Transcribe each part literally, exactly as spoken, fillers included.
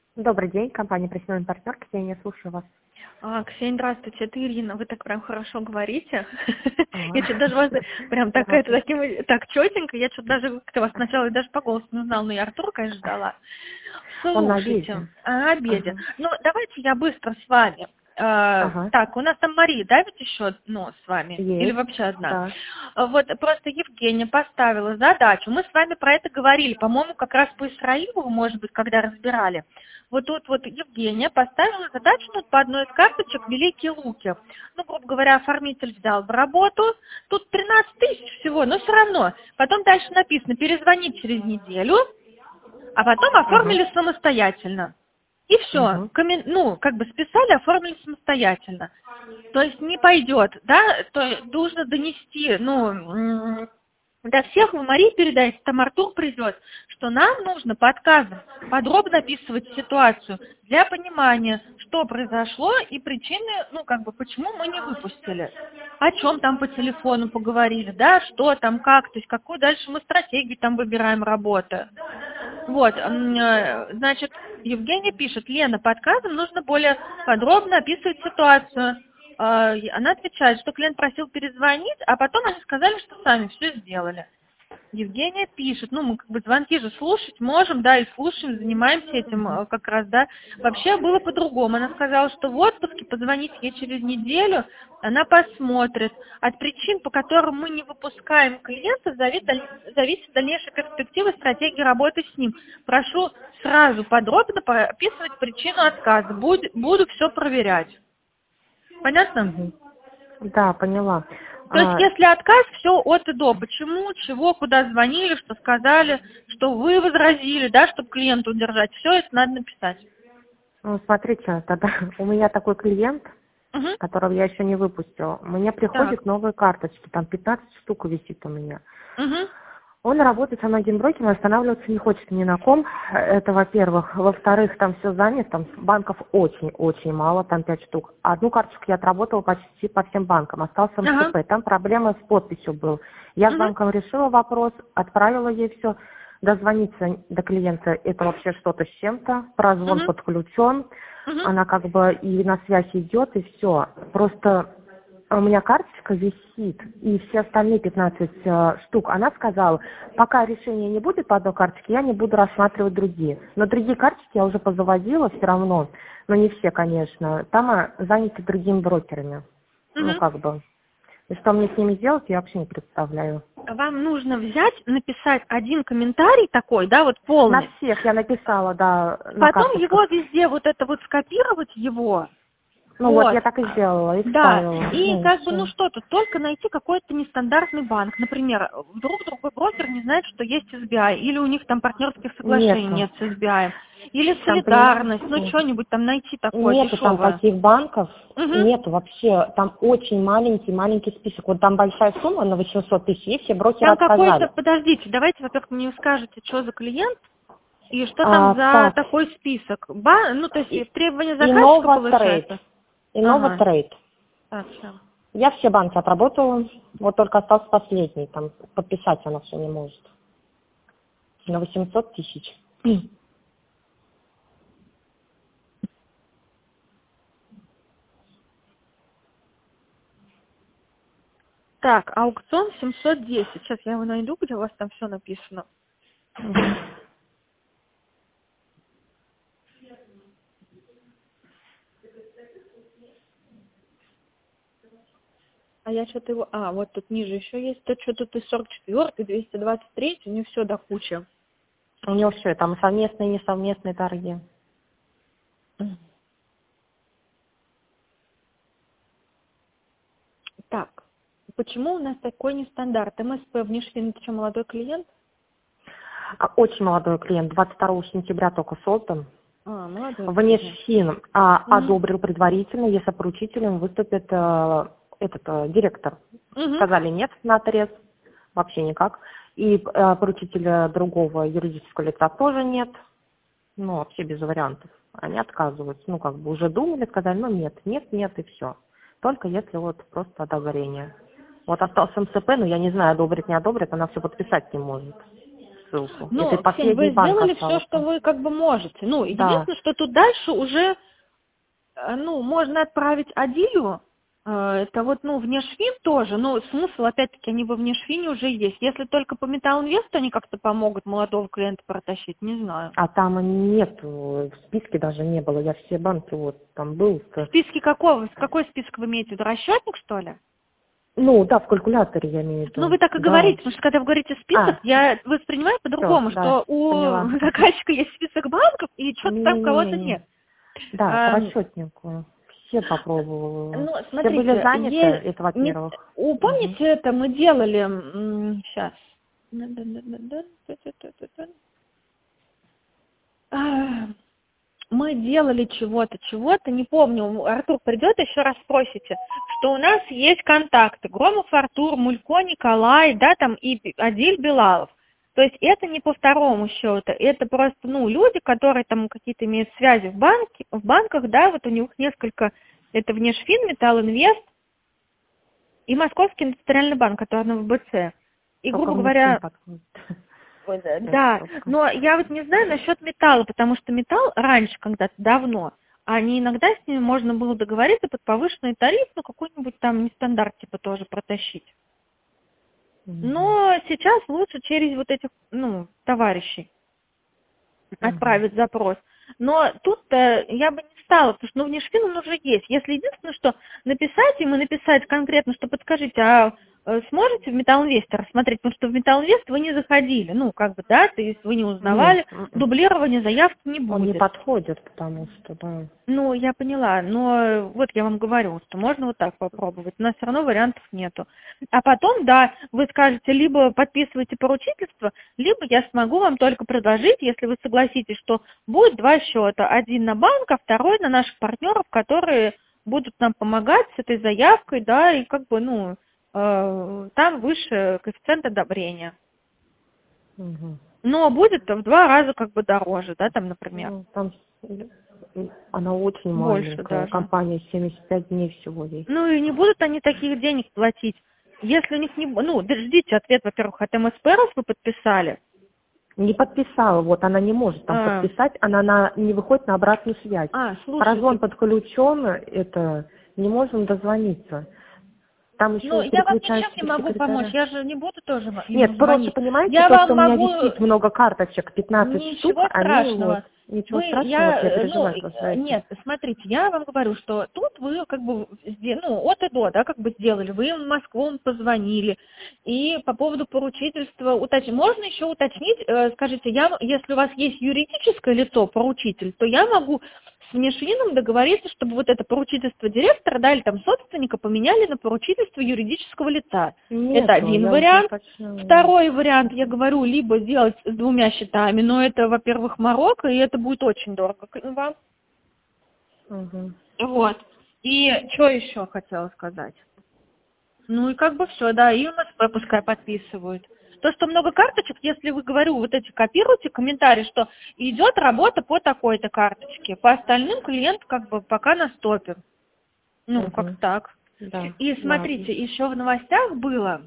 Добрый день, компания «Профессиональный партнер». Ксения, слушаю вас. А, Ксения, здравствуйте, это Ирина. Вы так прям хорошо говорите. А, Я что-то даже вас прям так, я это, таким, так четенько, я что-то даже как-то вас сначала даже по голосу не знала, но я Артура, конечно, ждала. Он на Слушайте, обеде. о обеде. Ага. Ну, давайте я быстро с вами. Э, Ага. так, у нас там Мария, да, ведь еще, ну, с вами? Или Есть. вообще одна? Да. Э, Вот, просто Евгения поставила задачу. Мы с вами про это говорили, по-моему, как раз по Исраилу, может быть, когда разбирали. Вот тут вот Евгения поставила задачу ну, по одной из карточек «Великие луки». Ну, грубо говоря, оформитель взял в работу, тут тринадцать тысяч всего, но все равно. Потом дальше написано «перезвонить через неделю», а потом Ага. оформили самостоятельно. И все, Угу. ну, как бы списали, оформили самостоятельно. То есть не пойдет, да, то есть нужно донести, ну, м, до всех в Марии передайте, там Артур придет, что нам нужно по отказам подробно описывать ситуацию для понимания, что произошло и причины, ну, как бы, почему мы не выпустили. О чем там по телефону поговорили, да, что там, как, то есть какую дальше мы стратегию там выбираем работы. Вот, м, э, значит, Евгения пишет, Лена, по отказам нужно более подробно описывать ситуацию. Э, и Она отвечает, что клиент просил перезвонить, а потом они сказали, что сами все сделали. Евгения пишет, ну, мы как бы звонки же слушать можем, да, и слушаем, занимаемся этим э, как раз, да. Вообще было по-другому. Она сказала, что в отпуске позвонить ей через неделю, она посмотрит. От причин, по которым мы не выпускаем клиента, зависит, даль- зависит дальнейшая перспектива стратегии работы с ним. Прошу сразу подробно описывать причину отказа. Буду, буду все проверять. Понятно? Угу. Да, поняла. То есть, А, если отказ, все от и до. Почему, чего, куда звонили, что сказали, что вы возразили, да, чтобы клиента удержать. Все это надо написать. ну, смотрите, тогда у меня такой клиент, Угу. которого я еще не выпустила. Мне Так. приходят новые карточки, там пятнадцать штук висит у меня. Угу. Он работает со многими брокерами, останавливаться не хочет ни на ком. Это, во-первых. Во-вторых, там все занято, там банков очень-очень мало, там пять штук. Одну карточку я отработала почти по всем банкам, остался Ага. МСП. Там проблема с подписью была. Я с Угу. банком решила вопрос, отправила ей все. Дозвониться до клиента — это вообще что-то с чем-то. Прозвон Угу. подключен, Угу. она как бы и на связь идет, и все. Просто а у меня карточка висит, и все остальные пятнадцать э, штук. Она сказала, пока решения не будет по одной карточке, я не буду рассматривать другие. Но другие карточки я уже позаводила все равно, но не все, конечно. Там э, заняты другими брокерами. Ну, Угу. как бы. И что мне с ними делать, я вообще не представляю. Вам нужно взять, написать один комментарий такой, да, вот На полный. всех я написала, да, на Потом его карточках. везде вот это вот скопировать его. Ну вот, Вот. я так и А, сделала, и Да. вставила. И Ну, и как бы, ну все. что тут, только найти какой-то нестандартный банк. Например, вдруг другой брокер не знает, что есть эс би ай, или у них там партнерских соглашений Нету. нет с эс би ай, или Там, солидарность, ну понимаете, что-нибудь там найти такое нету там дешевое. таких банков, Угу. нету вообще, там очень маленький-маленький список. Вот там большая сумма на восемьсот тысяч, и все брокеры Там какой-то, отказали. подождите, давайте, во-первых, мне скажете, что за клиент, и что там А, за так, такой список. Ба, ну, то и, есть требования заказчика Innova Trade, получается. Innova Ага. Trade. Так, всё. Я все банки отработала, вот только остался последний, там подписать она все не может. На восемьсот тысяч. Так, аукцион семьсот десять. Сейчас я его найду, где у вас там все написано. Мгм. А я что-то его... А, вот тут ниже еще есть. Тут что-то ты сорок четыре, двести двадцать три, у него все до кучи. У него все, там совместные и несовместные торги. Так, почему у нас такой нестандарт? эм эс пэ внешний, это что, молодой клиент? А, Очень молодой клиент, двадцать второго сентября только создан. А, молодой клиент. Внешфин а, Угу. одобрил предварительно, если поручителем выступит э, этот э, директор. Угу. Сказали нет на отрез, вообще никак. И э, поручителя другого юридического лица тоже нет. Ну, вообще без вариантов. Они отказываются. Ну, как бы уже думали, сказали, ну нет, нет, нет и все. Только если вот просто одобрение. Вот остался эм эс пэ, но я не знаю, одобрит, не одобрит, она все подписать не может. ссылку. Ну, Это Ксень, последний вы банк сделали все, остался. что вы как бы можете. Ну, Да. единственное, что тут дальше уже, э, ну, можно отправить Адилю, э, это вот, ну, внешфин тоже, но смысл, опять-таки, они во внешфине уже есть. Если только по Металл Инвесту они как-то помогут молодого клиента протащить, не знаю. А там нет, в списке даже не было. Я все банки, вот, там был. В списке какого? Какой список вы имеете в виду? Расчетник, что ли? Ну, да, в калькуляторе я имею в Ну, виду. вы так и Да. говорите, потому что когда вы говорите список, А, я воспринимаю все, по-другому, да, что у поняла. заказчика есть список банков, и что-то там кого-то Не-не-не-не. нет. Да, по Ам, расчетнику. Все попробовала. Ну, Все были смотрите, заняты, е- это не- во-первых. у- Мгм. помните это, мы делали, сейчас, мы делали чего-то, чего-то, не помню, Артур придет, еще раз спросите, что у нас есть контакты, Громов Артур, Мулько Николай, да, там и Адиль Белалов. То есть это не по второму счету, это просто, ну, люди, которые там какие-то имеют связи в банке, в банках, да, вот у них несколько, это Внешфин, Металл Инвест и Московский индустриальный банк, который на ВБЦ. И, Только грубо мне фильм говоря, подходит. ой, да, Сейчас, да, только. но я вот не знаю насчет металла, потому что металл раньше, когда-то давно, а не иногда с ними можно было договориться под повышенный тариф, ну, какой-нибудь там нестандарт типа тоже протащить. Мгм. Но сейчас лучше через вот этих, ну, товарищей Мгм. отправить запрос. Но тут-то я бы не стала, потому что ну, внешфин он уже есть. Если единственное, что написать им и написать конкретно, что подскажите, а э, сможете в Металл Инвесте рассмотреть, потому что в Металл Инвест вы не заходили, ну, как бы, да, то есть вы не Нет, узнавали, м-м. дублирования заявки не Он не будет. подходит, потому что, да. Ну, я поняла, но вот я вам говорю, что можно вот так попробовать, но все равно вариантов нету. А потом, да, вы скажете, либо подписывайте поручительство, либо я смогу вам только предложить, если вы согласитесь, что будет два счета, один на банк, а второй на наших партнеров, которые будут нам помогать с этой заявкой, да, и как бы, ну, э, там выше коэффициент одобрения. Мгм. Но будет в два раза как бы дороже, да, там, например, Ну, там с- она очень больше маленькая, даже. компания семьдесят пять дней всего ей. Ну и не будут они таких денег платить. Если у них не... Ну, ждите ответ, во-первых, от МСП, раз вы подписали. Не подписала, вот она не может там А, подписать, она на, не выходит на обратную связь. а Прозвон слушайте, подключен, это не можем дозвониться. Там ну еще я вам ничем переключаешься не в могу помочь, секретаря. я же не буду тоже ва- ему Нет, просто звонить. понимаете, Я то, что вам у меня могу... висит много карточек, пятнадцать штук, Ничего они вот, страшного. ничего Вы, страшного, я, вот я э, ну, переживаю просто за э, это. нет, смотрите, я вам говорю, что тут вы как бы, сде- ну, от и до, да, как бы сделали, вы им в Москву позвонили, и по поводу поручительства, уточ- можно еще уточнить, э, скажите, я, если у вас есть юридическое лицо, поручитель, то я могу с внешвином договориться, чтобы вот это поручительство директора, да, или там собственника поменяли на поручительство юридического лица. Это Нету, один я уже вариант. уточняла. Второй вариант, я говорю, либо сделать с двумя счетами, но это, во-первых, Марокко, и это будет очень дорого к- вам. Угу. Вот. И что еще хотела сказать? Ну и как бы все, да, и МСП пускай подписывают. То, что много карточек, если вы, говорю, вот эти копируете комментарии, что идет работа по такой-то карточке, по остальным клиент как бы пока на стопе. Ну, как Угу. так. Да, И ладно. смотрите, еще в новостях было,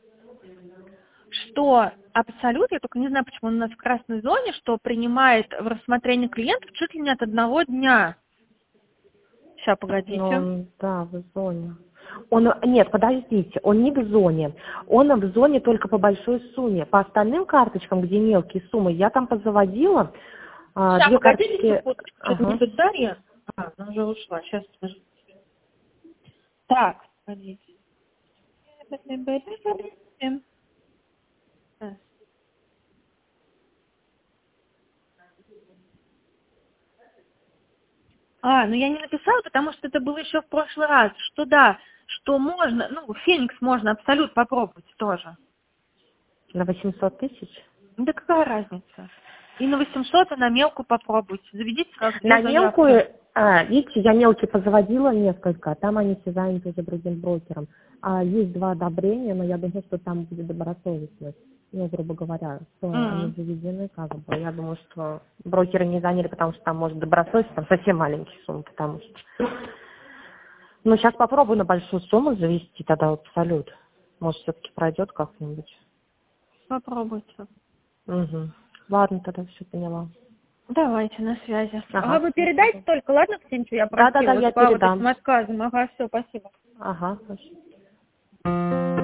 что Абсолют, я только не знаю, почему он у нас в красной зоне, что принимает в рассмотрение клиентов чуть ли не от одного дня. Сейчас, Но погодите. он, да, в зоне. Он, нет, подождите, он не в зоне. Он в зоне только по большой сумме. По остальным карточкам, где мелкие суммы, я там позаводила а, Сейчас, две погодите карточки. секунду. Что-то не Ага. тут Дарья. А, она уже ушла. Сейчас, подождите. Так, погодите. А, ну я не написала, потому что это было еще в прошлый раз, что да, что можно, ну, Феникс можно Абсолют попробовать тоже. На восемьсот тысяч? Да какая разница? И на восемьсот, и на мелкую попробуйте. Заведите сразу две На заявки. мелкую, а, видите, я мелкие позаводила несколько, а там они все заняты за другим брокером. А есть два одобрения, но я думаю, что там будет добросовестность. Ну, грубо говоря, что они М. заведены, как бы. Я думаю, что брокеры не заняли, потому что там может добросовестность, там совсем маленькие суммы, потому что... Ну, сейчас попробую на большую сумму завести тогда Абсолют. Может, все-таки пройдет как-нибудь. Попробуйте. Угу. Ладно, тогда все поняла. Давайте, на связи. Ага, Ага, вы передайте только, ладно, Ксению, я просила? Да-да-да, я по вот передам. этим отказам. Ага, все, спасибо. Ага, хорошо.